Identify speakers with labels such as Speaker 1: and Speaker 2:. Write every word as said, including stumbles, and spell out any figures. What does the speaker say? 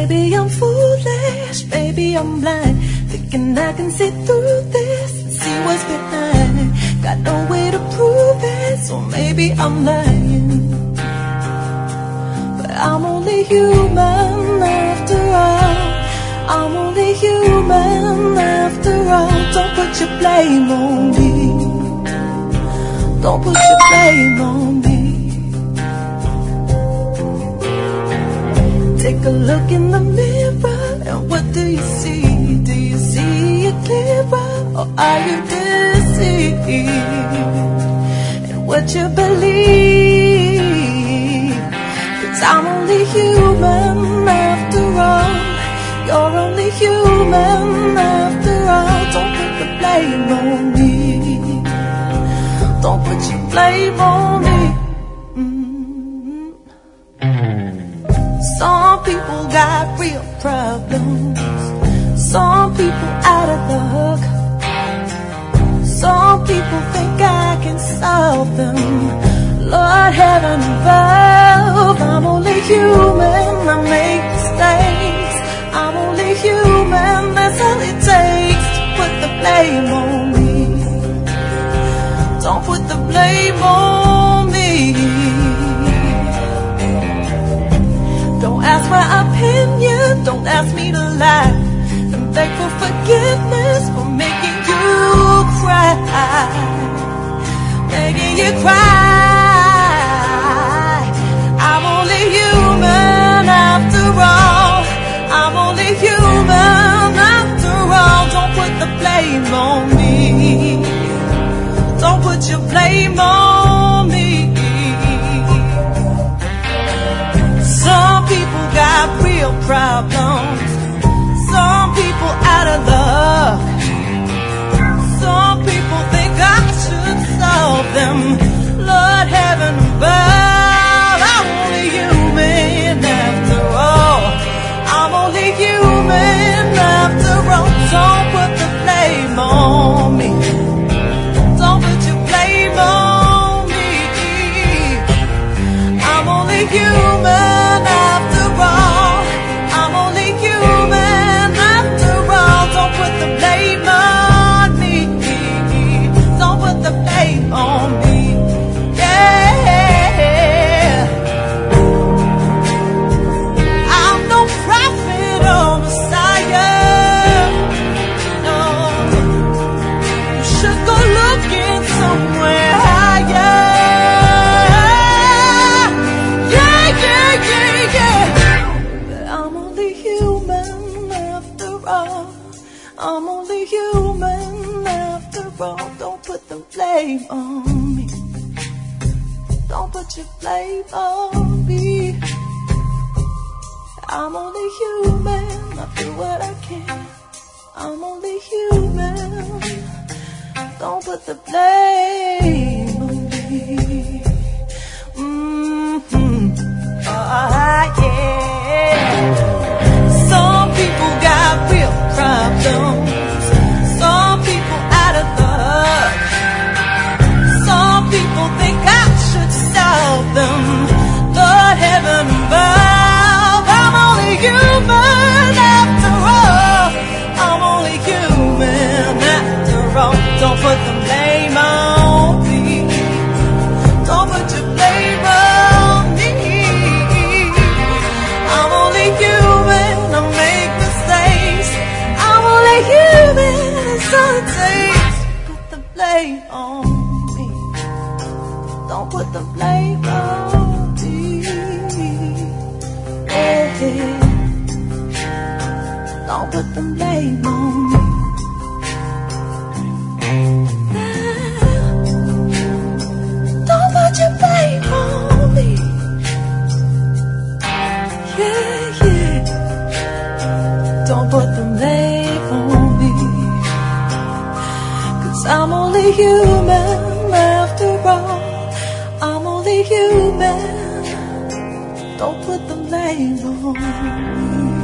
Speaker 1: Maybe I'm foolish, maybe I'm blind, thinking I can see through this and see what's behind. Got no way to prove it, so maybe I'm lying. But I'm only human after all. I'm only human after all. Don't put your blame on me. Don't put your blame on me. Take a look in the mirror, and what do you see? Do you see it clearer, or are you deceived in what you believe? 'Cause I'm only human after all. You're only human after all. Don't put the blame on me. Don't put your blame on me. Some people got real problems. Some people out of luck. Some people think I can solve them. Lord heaven above, I'm only human, I make mistakes. I'm only human, that's all it takes to put the blame on me. Don't put the blame on me. Don't ask my opinion, don't ask me to lie. I'm beg for forgiveness for making you cry, making you cry. I'm only human after all. I'm only human after all. Don't put the blame on me. Don't put your blame on me. Some people got real problems. Some people out of luck. Some people think I should solve them. Lord heaven above, I'm only human after all. I'm only human after all. Don't put the blame on me. Don't put your blame on me. I'm only human after all. I'm only human after all. Don't put the blame on me. Don't put the blame on me. Yeah. I'm no prophet or Messiah. No. You should go looking somewhere higher. Yeah, yeah, yeah, yeah. But I'm only human after all. I'm only human after all. Don't put the blame on me. Don't put your blame on me. I'm only human. I do what I can. I'm only human. Don't put the blame on me. Mm-hmm. Oh, yeah. Some people got real problems. Some people out of luck. Some people think I should solve them. Lord heaven above, I'm only human after all. I'm only human after all. Don't put the blame on me. Don't put your blame on me. I'm only human, I make mistakes. I'm only human, it's all it takes. Put the blame on me. Don't put the blame on me. Yeah. Don't put the blame on me. Don't put your blame on me. Yeah, yeah. Don't put the blame on me. 'Cause I'm only human after all. I'm only human. Don't put the blame on me.